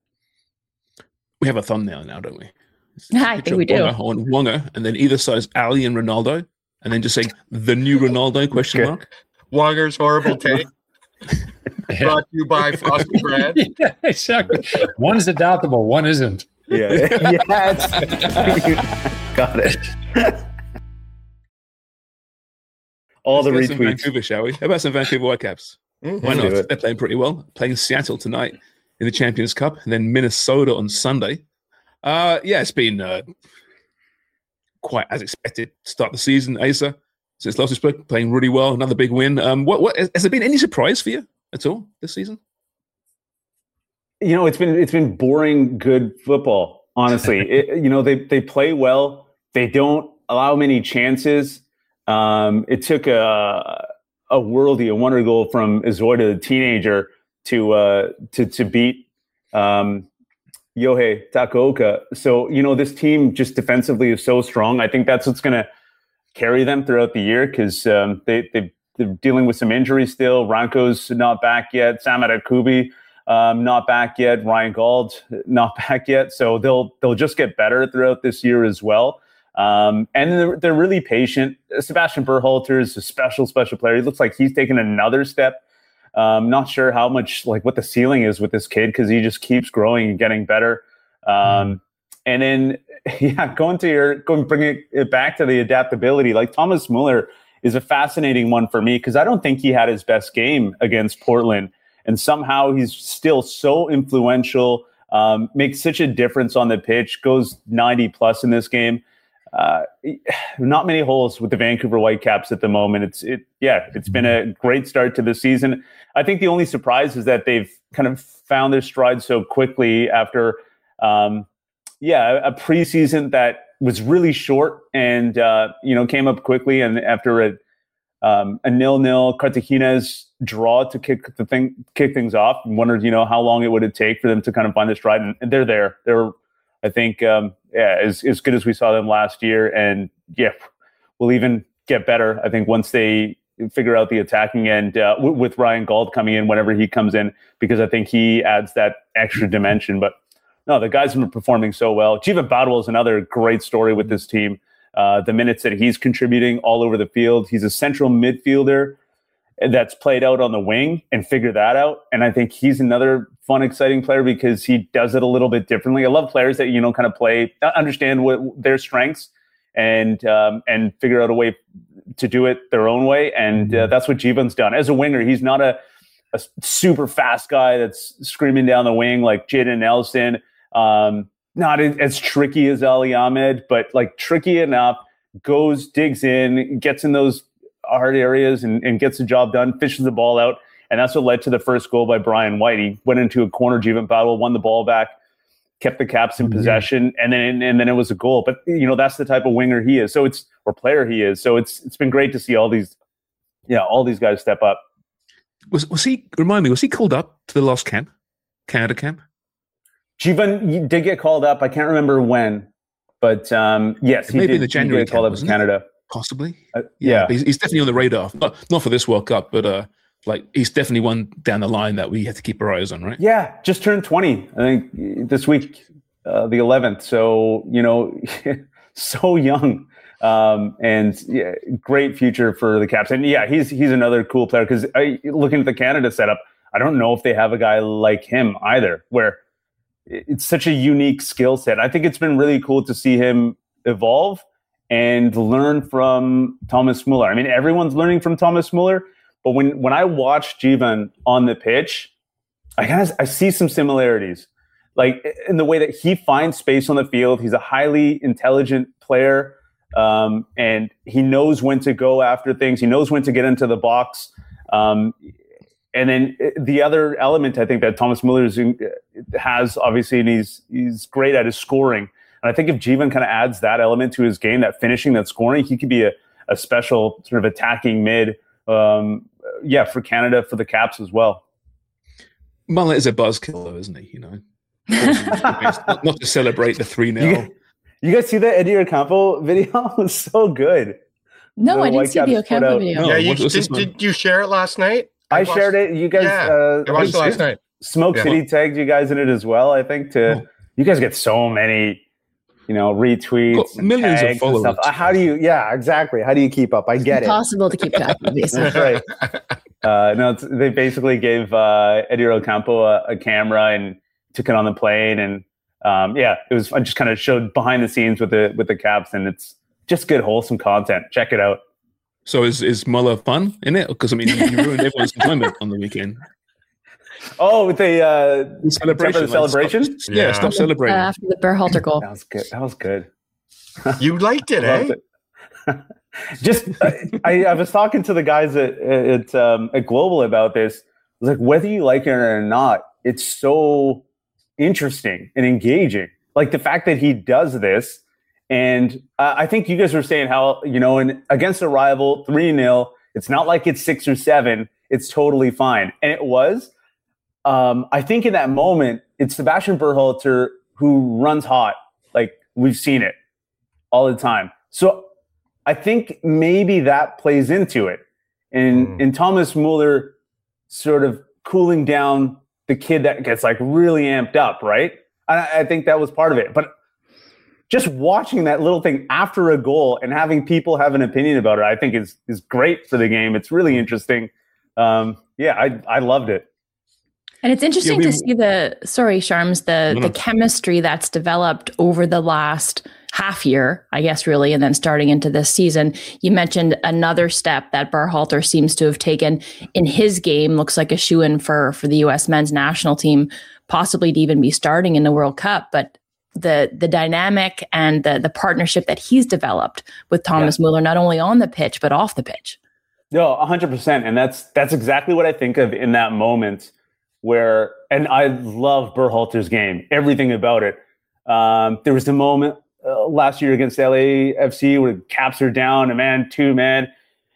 We have a thumbnail now, don't we? I think we do. Wonga on Wonga, and then either side is Ali and Ronaldo, and then just saying the new Ronaldo question okay. mark. Wonger's horrible take. Brought to you by Frosted Bread. Yeah, exactly. One is adaptable, one isn't. Yeah. Yes. Got it. All Let's the retweets. Vancouver, shall we? How about some Vancouver Whitecaps? Mm-hmm. Why not? They're playing pretty well. Playing Seattle tonight in the Champions Cup, and then Minnesota on Sunday. Uh, yeah, it's been uh, quite as expected to start the season. Asa, since last we spoke, playing really well. Another big win. Um, what, what has there been any surprise for you at all this season? You know, it's been it's been boring, good football. Honestly, it, you know, they they play well. They don't allow many chances. Um, it took a a worldie, a wonder goal from Izoida, the teenager, to uh, to to beat um, Yohei Takaoka. So, you know, this team just defensively is so strong. I think that's what's going to carry them throughout the year, because um, they they they're dealing with some injuries still. Ranko's not back yet. Samad Akubi. Um, not back yet. Ryan Gauld, not back yet. So they'll they'll just get better throughout this year as well. Um, and they're, they're really patient. Sebastian Berhalter is a special, special player. He looks like he's taken another step. Um, not sure how much, like what the ceiling is with this kid, because he just keeps growing and getting better. Um, and then, yeah, going to your, going bringing it back to the adaptability, like Thomas Muller is a fascinating one for me, because I don't think he had his best game against Portland. And somehow he's still so influential, um, makes such a difference on the pitch, goes ninety plus in this game. Uh, not many holes with the Vancouver Whitecaps at the moment. It's it, yeah, it's been a great start to the season. I think the only surprise is that they've kind of found their stride so quickly after, um, yeah, a preseason that was really short and uh, you know, came up quickly, and after a um, a nil-nil Cartagena's draw to kick the thing, kick things off. And wondered, you know, how long it would it take for them to kind of find their stride, and, and they're there. They're, I think, um, yeah, as as good as we saw them last year, and yeah, we'll even get better. I think once they figure out the attacking end uh, w- with Ryan Gauld coming in whenever he comes in, because I think he adds that extra dimension. But no, the guys have been performing so well. Jeevan Badwal is another great story with this team. Uh, the minutes that he's contributing all over the field, he's a central midfielder that's played out on the wing and figured that out. And I think he's another fun, exciting player because he does it a little bit differently. I love players that, you know, kind of play, understand what their strengths and um, and figure out a way to do it their own way. And uh, that's what Jeevan's done. As a winger, he's not a, a super fast guy that's screaming down the wing like Jayden Nelson. Um, not as tricky as Ali Ahmed, but like tricky enough, goes, digs in, gets in those hard areas and, and gets the job done, fishes the ball out. And that's what led to the first goal by Brian White. He went into a corner, Jeevan Badwal won the ball back, kept the Caps in mm-hmm. possession, and then and then it was a goal. But you know, that's the type of winger he is. So it's or player he is. So it's it's been great to see all these, yeah, all these guys step up. Was was he remind me, was he called up to the last camp? Canada camp? Jeevan did get called up. I can't remember when, but um, yes, he maybe did, in the January he did called camp, up to Canada. Possibly. Uh, yeah. yeah. He's, he's definitely on the radar. Not, not for this World Cup, but uh, like he's definitely one down the line that we have to keep our eyes on, right? Yeah, just turned twenty, I think, this week, uh, the eleventh. So, you know, so young. Um, and yeah, great future for the Caps. And yeah, he's he's another cool player because looking at the Canada setup, I don't know if they have a guy like him either, where it's such a unique skill set. I think it's been really cool to see him evolve and learn from Thomas Muller. I mean, everyone's learning from Thomas Muller, but when, when I watch Jeevan on the pitch, I kind of I see some similarities, like in the way that he finds space on the field. He's a highly intelligent player, um, and he knows when to go after things. He knows when to get into the box. Um, and then the other element I think that Thomas Muller has, obviously, and he's he's great at, is scoring. And I think if Jeevan kind of adds that element to his game, that finishing, that scoring, he could be a, a special sort of attacking mid, um, yeah, for Canada, for the Caps as well. Mullet is a buzzkill, though, isn't he? You know, not, not to celebrate the three nil. You, you guys see that Eddie Ocampo video? It was so good. No, the I didn't see the Ocampo video. No, yeah, you, what, did, did you share it last night? I, I shared it. You guys, yeah, uh, I watched it last night. Smoke yeah. City tagged you guys in it as well, I think. To oh. You guys get so many, you know, retweets, and millions tags of followers. And stuff. How do you? Yeah, exactly. How do you keep up? I It's get impossible to keep track of these. it. That's right. Uh, no, it's, they basically gave uh, Eddie Ocampo a, a camera and took it on the plane, and um, yeah, it was. I just kind of showed behind the scenes with the with the Caps, and it's just good, wholesome content. Check it out. So is is Muller fun in it? Because I mean, you ruined everyone's enjoyment on the weekend. Oh, with the, uh, The celebration, the celebration. Like, stop, Yeah. yeah, stop Uh, celebrating. after the Berhalter goal. That was good. That was good. You liked it, Loved eh? it. Just, I, I was talking to the guys at at, um, at Global about this. I was like, whether you like it or not, it's so interesting and engaging. Like the fact that he does this, and uh, I think you guys were saying how, you know, in, against a rival, three nil, it's not like it's six or seven. It's totally fine, and it was. Um, I think in that moment, it's Sebastian Berhalter who runs hot. Like we've seen it all the time. So I think maybe that plays into it. And, mm. and Thomas Muller sort of cooling down the kid that gets like really amped up, right? I, I think that was part of it. But just watching that little thing after a goal and having people have an opinion about it, I think is is great for the game. It's really interesting. Um, yeah, I I loved it. And it's interesting Yeah, we- to see the, sorry, Sharms, the, No, the no. chemistry that's developed over the last half year, I guess, really, and then starting into this season. You mentioned another step that Berhalter seems to have taken in his game, looks like a shoo-in for, for the U S men's national team, possibly to even be starting in the World Cup. But the the dynamic and the, the partnership that he's developed with Thomas Yeah. Muller, not only on the pitch, but off the pitch. No, one hundred percent. And that's that's exactly what I think of in that moment where, and I love Berhalter's game, everything about it. Um, there was a moment uh, last year against L A F C where the Caps are down, a man, two man,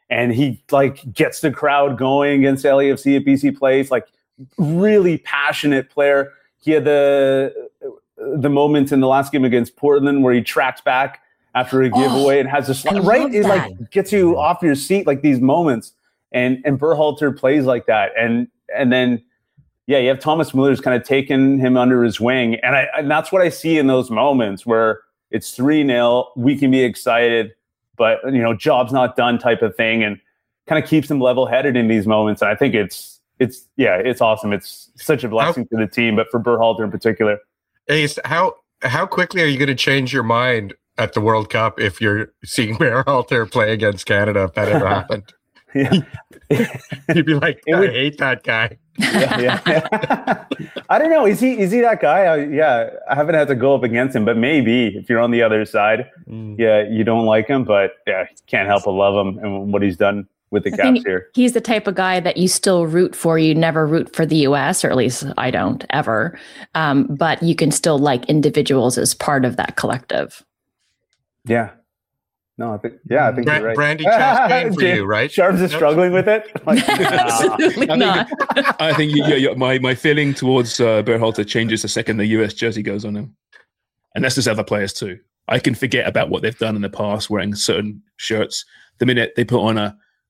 and he like gets the crowd going against L A F C at B C Place. Like really passionate player. He had the the moment in the last game against Portland where he tracks back after a giveaway oh, and has a right. It like gets you off your seat, like these moments. And and Berhalter plays like that. And and then yeah, you have Thomas Muller's kind of taken him under his wing. And I and that's what I see in those moments where it's three nil, we can be excited, but you know, job's not done type of thing, and kind of keeps them level-headed in these moments. And I think it's it's yeah, it's awesome. It's such a blessing how, to the team, but for Berhalter in particular. Ace, how how quickly are you going to change your mind at the World Cup if you're seeing Berhalter play against Canada, if that ever happened? Yeah. You'd be like, I would, hate that guy. Yeah, yeah, yeah. I don't know. Is he is he that guy? I, yeah, I haven't had to go up against him, but maybe if you're on the other side, mm. yeah, you don't like him, but yeah, can't help but love him and what he's done with the I Caps here. He's the type of guy that you still root for. You never root for the U S, or at least I don't ever. Um, but you can still like individuals as part of that collective. Yeah. No, I think yeah, I think Bra- you're right. Brandy Chastain for you, right? Sharps is struggling with it. Like, Absolutely I not. Think, I think yeah, yeah, my my feeling towards uh, Berhalter changes the second the U S jersey goes on him, and that's just other players too. I can forget about what they've done in the past, wearing certain shirts. The minute they put on a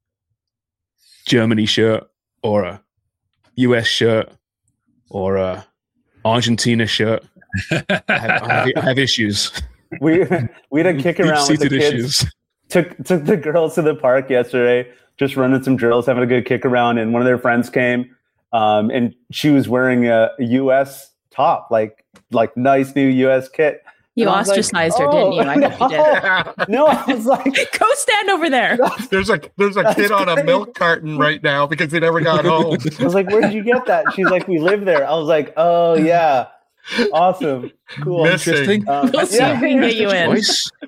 Germany shirt or a U S shirt or a Argentina shirt, I have, I have, I have issues. We we had a kick around with the kids. Issues. Took took the girls to the park yesterday, just running some drills, having a good kick around. And one of their friends came, um, and she was wearing a, a U S top, like like nice new U S kit. You ostracized like, her, oh, didn't you? I no, hope you did. No, I was like, go stand over there. There's a there's a kid on a milk carton right now because he never got home. I was like, where did you get that? She's like, we live there. I was like, oh yeah. Awesome. Cool. Interesting. Um, we'll see if we can get you in.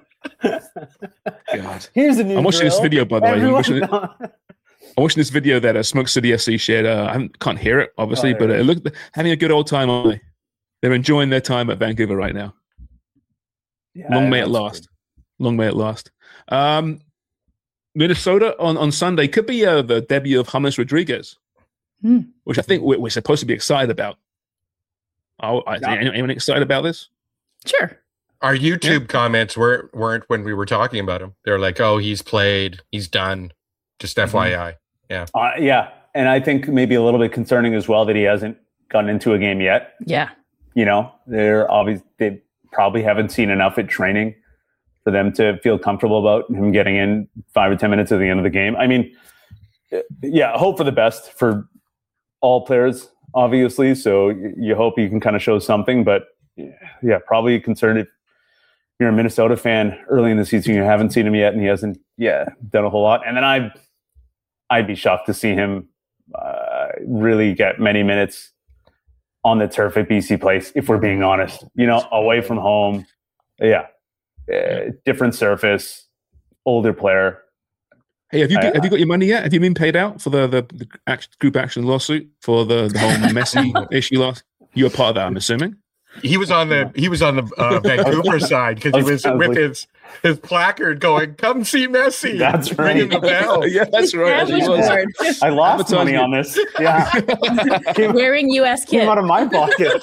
God. Here's a new I'm watching drill. this video, by the way. I'm watching, Everyone- I'm watching this video that uh, Smoke City F C shared. Uh, I can't hear it, obviously, Oh, but yeah. uh, look, having a good old time, aren't they? They're enjoying their time at Vancouver right now. Yeah, Long may it that's last. good. Long may it last. Um, Minnesota on, on Sunday could be uh, the debut of James Rodriguez, Hmm. which I think we're, we're supposed to be excited about. Oh, I think Yeah. anyone excited about this? Sure. Our YouTube Yeah. comments weren't weren't when we were talking about him. They're like, "Oh, he's played, he's done." Just F Y I. Yeah. Uh, yeah. And I think maybe a little bit concerning as well that he hasn't gotten into a game yet. Yeah. You know, they're obvious they probably haven't seen enough at training for them to feel comfortable about him getting in five or ten minutes at the end of the game. I mean, yeah, hope for the best for all players, obviously. So you hope you can kind of show something, but yeah, probably concerned if you're a Minnesota fan early in the season, you haven't seen him yet, and he hasn't, yeah, done a whole lot. And then I, I'd be shocked to see him uh, really get many minutes on the turf at B C Place, if we're being honest. You know, away from home, yeah, uh, different surface, older player. Hey, have you I- have you got your money yet? Have you been paid out for the the, the act, group action lawsuit for the, the whole Messi issue? Last you were part of that, I'm assuming. He was on the he was on the uh, Vancouver side because he was I was with like- his his placard going, "Come see Messi." That's right. Ringing the bell. Yeah, that's right. Sandwich It was. board. I lost money Advertisement. on this. Yeah, came, Wearing U S came kit. out of my pocket.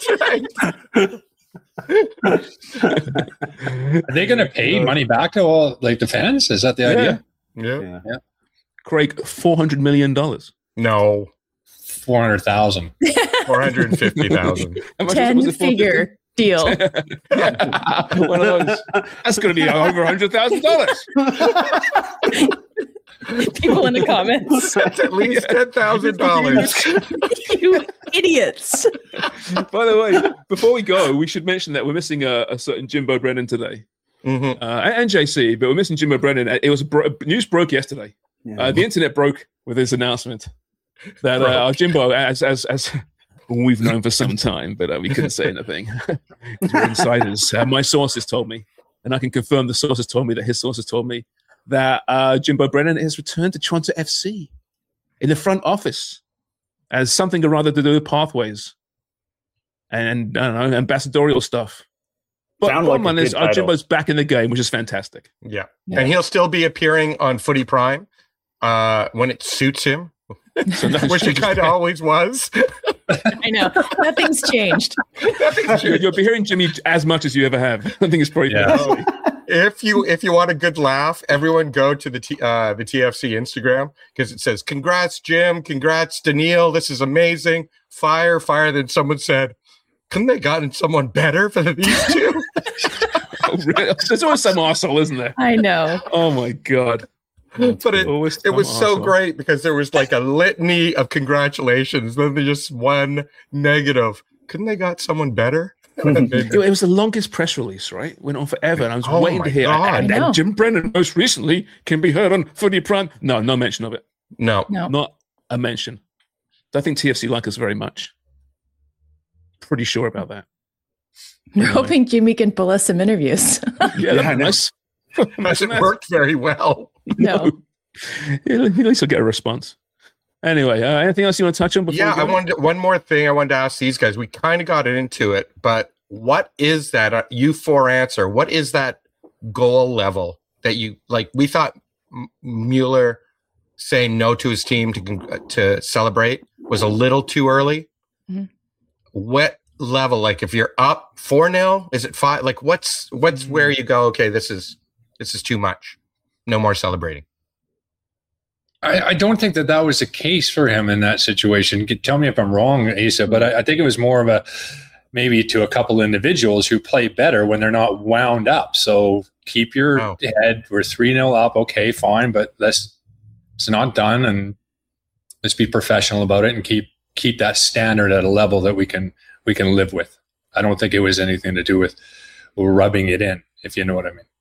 Are they going to pay money back to all like the fans? Is that the Yeah. idea? Yeah. Yeah. Craig, four hundred million dollars. No, Four hundred thousand. four hundred and fifty thousand. Ten figure deal. One of those. That's going to be over a hundred thousand dollars. People in the comments. That's at least ten thousand dollars. You idiots. By the way, before we go, we should mention that we're missing a, a certain Jimbo Brennan today, Mm-hmm. uh, and, and J C, but we're missing Jimbo Brennan. It was bro- news broke yesterday. Uh, the internet broke with his announcement that uh, our Jimbo, as as as we've known for some time, but uh, we couldn't say anything. We're insiders. Uh, my sources told me, and I can confirm the sources told me that his sources told me that uh, Jimbo Brennan has returned to Toronto F C in the front office as something or other to do with pathways and, I don't know, ambassadorial stuff. But Sound bottom like a line is, good our title. Jimbo's back in the game, which is fantastic. Yeah. Yeah. And he'll still be appearing on Footy Prime. uh, when it suits him, So nothing's which it changed. kind of always was. I know. Nothing's changed. Nothing's You're, changed. you'll be hearing Jimmy as much as you ever have. I think it's probably Yeah. fair to say. If you if you want a good laugh, everyone go to the T, uh, the T F C Instagram because it says, "Congrats, Jim! Congrats, Daniil! This is amazing! Fire, fire!" Then someone said, "Couldn't they gotten someone better for these two?" Oh, really? There's always some arsehole, isn't there? I know. Oh my god! But it Always it was some so arsehole. great because there was like a litany of congratulations, then there's just one negative. Couldn't they got someone better? It it was the longest press release, right? Went on forever, and I was Oh waiting my to hear. God. And, I know. and Jim Brennan, most recently, can be heard on Footy Prime. No, no mention of it. No. No. Not a mention. Don't think T F C like us very much. Pretty sure about that. We're hoping Jimmy can pull us some interviews. Yeah, that'd be nice. Hasn't worked very well. No. At least he'll get a response. Anyway, uh, anything else you want to touch on before? Yeah, we I go? wanted one more thing I wanted to ask these guys. We kind of got into it, but what is that? Uh, you four answer. What is that goal level that you like? We thought M- Mueller saying no to his team to con- to celebrate was a little too early. Mhm. What level? Like if you're up four nil, is it five? Like what's what's where you go? Okay, this is this is too much. No more celebrating. I, I don't think that that was the case for him in that situation. G- Tell me if I'm wrong, Asa, but I, I think it was more of a maybe to a couple individuals who play better when they're not wound up. So keep your Oh. head. We're three nil up. Okay, fine, but let's it's not done, and let's be professional about it and keep keep that standard at a level that we can we can live with. I don't think it was anything to do with rubbing it in, if you know what I mean.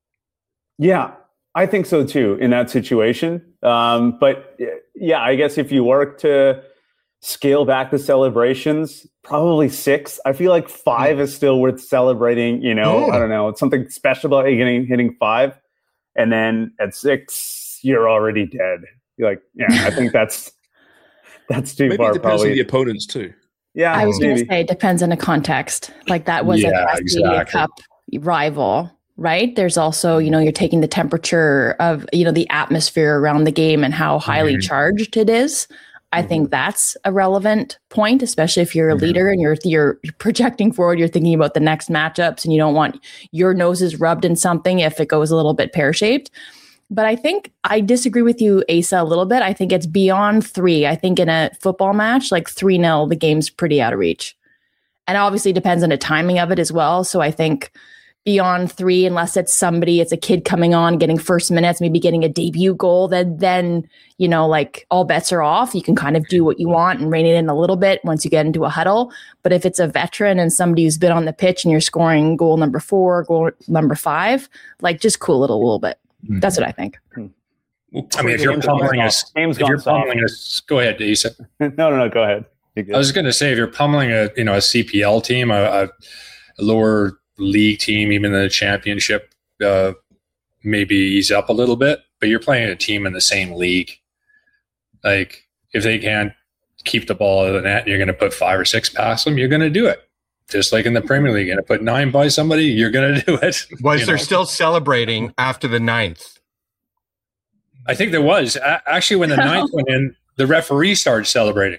Yeah, I think so too in that situation. Um, but yeah, I guess if you work to scale back the celebrations, probably six. I feel like five is still worth celebrating. You know, Mm. I don't know. It's something special about hitting, hitting five. And then at six, you're already dead. You're like, yeah, I think that's that's too Maybe far. it depends Probably. on the opponents too. Yeah, I was going maybe. to say it depends on the context. Like that was Yeah, a Cascadia exactly. Cup rival, right? There's also, you know, you're taking the temperature of, you know, the atmosphere around the game and how highly Mhm. charged it is. I Mm-hmm. think that's a relevant point, especially if you're a Mhm. leader and you're, you're you're projecting forward. You're thinking about the next matchups, and you don't want your noses rubbed in something if it goes a little bit pear shaped. But I think I disagree with you, Asa, a little bit. I think it's beyond three. I think in a football match, like three nil, the game's pretty out of reach. And obviously it depends on the timing of it as well. So I think beyond three, unless it's somebody, it's a kid coming on, getting first minutes, maybe getting a debut goal, then, then, you know, like all bets are off. You can kind of do what you want and rein it in a little bit once you get into a huddle. But if it's a veteran and somebody who's been on the pitch and you're scoring goal number four, goal number five, like just cool it a little bit. That's what I think. I mean, if you're pummeling us, Game's if you're gone soft. pummeling us, go ahead, Asa. no, no, no. Go ahead. You're good. I was going to say, if you're pummeling a you know a C P L team, a, a lower league team, even in the championship, uh, maybe ease up a little bit. But you're playing a team in the same league. Like if they can't keep the ball out of the net, you're going to put five or six past them. You're going to do it. Just like in the Premier League, you're going to put nine by somebody. You're going to do it. Was you there know. still celebrating after the ninth? I think there was A- actually when the ninth went in, the referee started celebrating.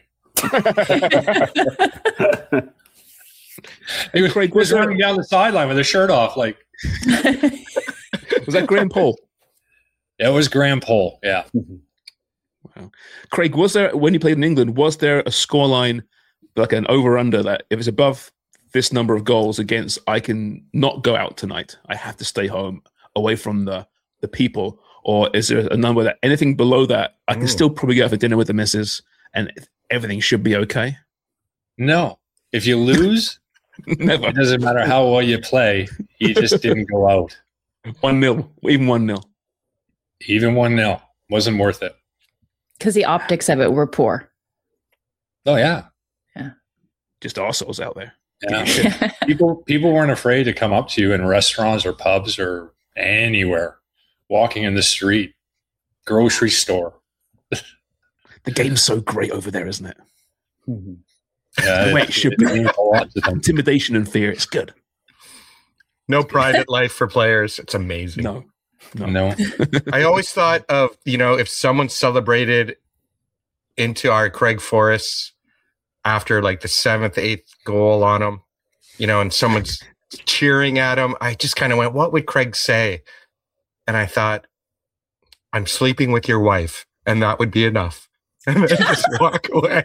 He was, Craig, he was was there- running down the sideline with his shirt off. Like Was that Graham Paul? it was Graham Pole. Yeah. Craig, was there, when you played in England, was there a scoreline, like an over-under, that if it's above this number of goals against, I can not go out tonight, I have to stay home away from the, the people? Or is there a number that anything below that, I can Mm. still probably go out for dinner with the missus and everything should be okay? No. If you lose, Never. it doesn't matter how well you play. You just didn't go out. one nil, even one nil. Even one nil wasn't worth it. Because the optics of it were poor. Oh yeah. Just arseholes out there. Yeah. people people weren't afraid to come up to you in restaurants or pubs or anywhere, walking in the street, grocery store. The game's so great over there, isn't it? Mhm. Yeah, The way it should be. means a lot to them. Intimidation and fear, it's good. No private life for players. It's amazing. No. No. No. I always thought of, you know, if someone celebrated into our Craig Forrest after like the seventh, eighth goal on him, you know, and someone's cheering at him, I just kind of went, what would Craig say? And I thought, I'm sleeping with your wife, and that would be enough. And then just walk away.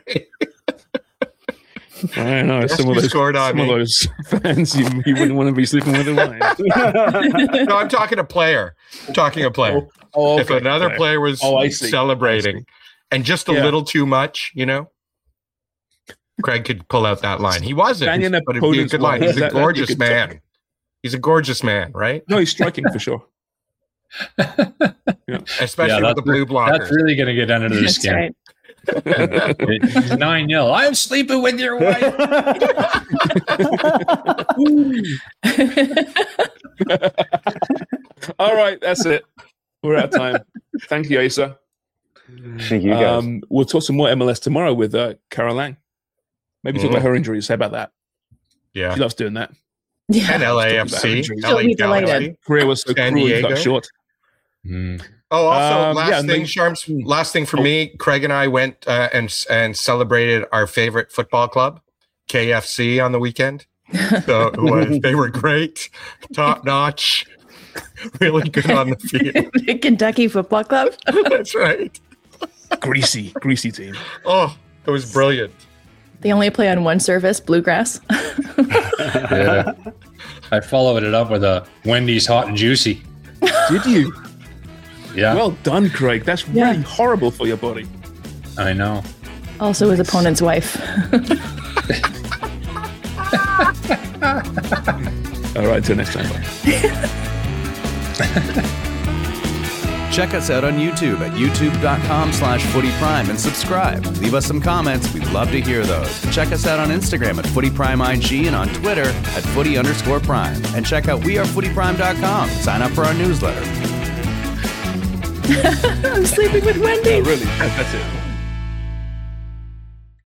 I don't know. Yes, Some, of you those, scored on some me. of those fans, you, you wouldn't want to be sleeping with a wife. No, I'm talking a player. I'm talking a player. Oh, If okay. another player was Oh, I see. celebrating I see. and just a Yeah. little too much, you know, Craig could pull out that line. He wasn't, Banging but it'd be a opponent's good line. wife. He's a That- that'd be a gorgeous good man. topic. He's a gorgeous man, right? No, he's striking for sure. Especially Yeah, with that's the blue That's blockers. really going to get under their That's skin. right. It's nine nil. I'm sleeping with your wife. All right, that's it. We're out of time. Thank you, Asa. Thank you guys. Um, we'll talk some more M L S tomorrow with uh, Carol Lang. Maybe talk Mhm. about her injuries. How about that? Yeah. She loves doing that. Yeah. And L A F C. She'll L A be delighted. Galaxy. Career was so San cruel and cut Diego. short. Mm. Oh, also, Um, last yeah, and thing, then- Sharms, last thing for me, Craig and I went uh, and and celebrated our favorite football club, K F C, on the weekend. So it was, they were great, top notch, really good on the field. The Kentucky Football Club. That's right. Greasy, greasy team. Oh, it was brilliant. They only play on one service, Bluegrass. Yeah. I followed it up with a Wendy's hot and juicy. Did you? Yeah, Well done, Craig. That's Yeah. really horrible for your body. I know. Also his opponent's wife. All right, till next time. Bye. Check us out on YouTube at youtube.com slash footyprime and subscribe. Leave us some comments. We'd love to hear those. Check us out on Instagram at footyprimeig and on Twitter at footy underscore prime. And check out wearefootyprime dot com. Sign up for our newsletter. I'm sleeping with Wendy. Oh, really? That's it.